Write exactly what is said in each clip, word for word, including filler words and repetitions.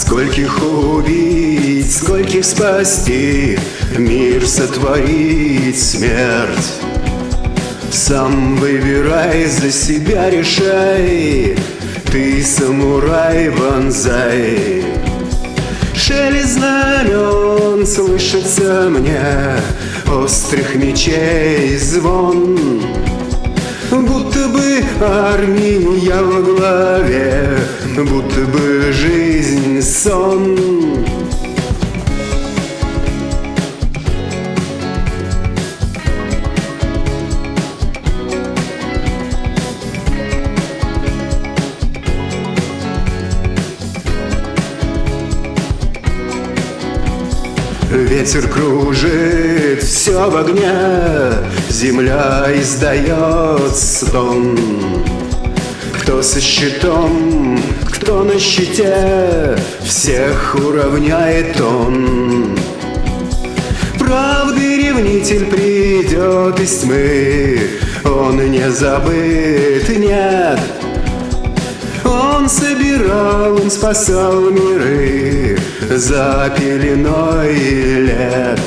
Скольких убить, скольких спасти, мир сотворить смерть. Сам выбирай, за себя решай, ты самурай бонзай. Шелест знамен слышится мне, острых мечей звон. Будто бы армия во главе, будто бы жизнь сон. Ветер кружит, все в огне, земля издает стон. Кто со щитом, кто на щите, всех уравняет он. Правды ревнитель придет из тьмы, он не забыт, нет. Он собирал, он спасал миры за пеленой лет.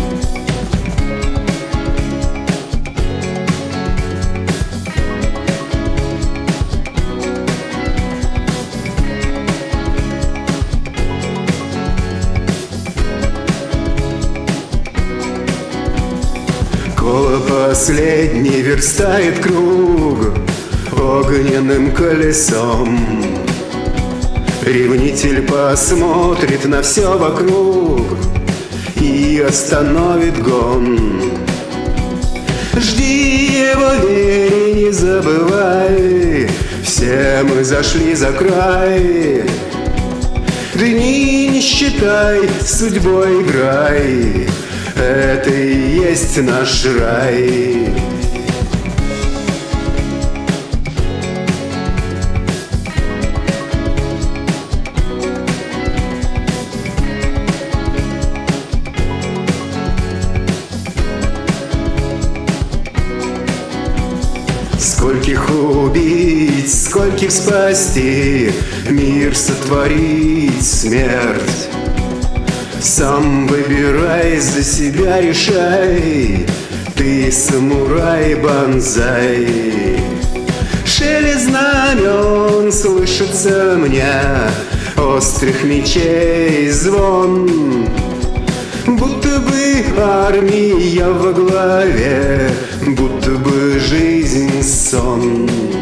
Коло последний верстает круг огненным колесом. Ревнитель посмотрит на все вокруг и остановит гон. Жди его, верь и не забывай, все мы зашли за край. Дни не считай, судьбой играй, это и есть наш рай. Скольких убить, скольких спасти, мир сотворить смерть. Сам выбирай, за себя решай, ты самурай бонзай. Шелест знамен слышится мне, острых мечей звон. Будто бы армия во главе, будто бы жизнь сон.